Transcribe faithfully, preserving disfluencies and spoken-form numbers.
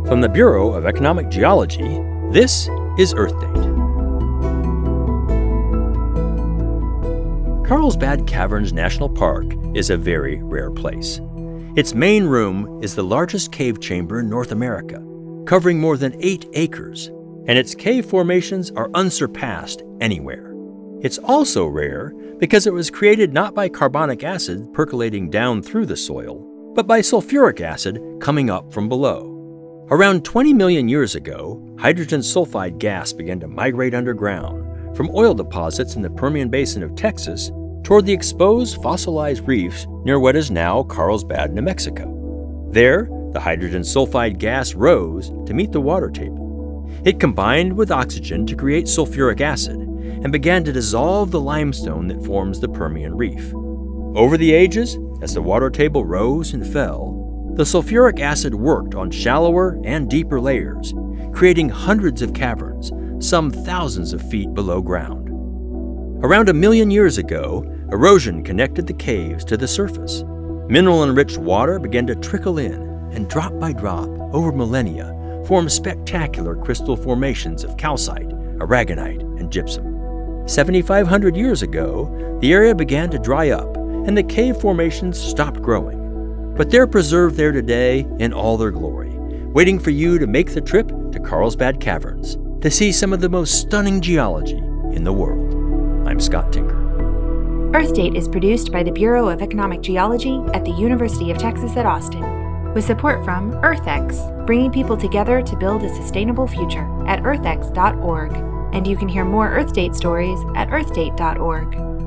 From the Bureau of Economic Geology, this is Earth Date. Carlsbad Caverns National Park is a very rare place. Its main room is the largest cave chamber in North America, covering more than eight acres, and its cave formations are unsurpassed anywhere. It's also rare because it was created not by carbonic acid percolating down through the soil, but by sulfuric acid coming up from below. Around twenty million years ago, hydrogen sulfide gas began to migrate underground from oil deposits in the Permian Basin of Texas toward the exposed fossilized reefs near what is now Carlsbad, New Mexico. There, the hydrogen sulfide gas rose to meet the water table. It combined with oxygen to create sulfuric acid and began to dissolve the limestone that forms the Permian Reef. Over the ages, as the water table rose and fell, the sulfuric acid worked on shallower and deeper layers, creating hundreds of caverns, some thousands of feet below ground. Around a million years ago, erosion connected the caves to the surface. Mineral-enriched water began to trickle in, and drop by drop, over millennia, formed spectacular crystal formations of calcite, aragonite, and gypsum. seventy-five hundred years ago, the area began to dry up, and the cave formations stopped growing. But they're preserved there today in all their glory, waiting for you to make the trip to Carlsbad Caverns to see some of the most stunning geology in the world. I'm Scott Tinker. Earth Date is produced by the Bureau of Economic Geology at the University of Texas at Austin, with support from EarthX, bringing people together to build a sustainable future at earth x dot org. And you can hear more Earth Date stories at earth date dot org.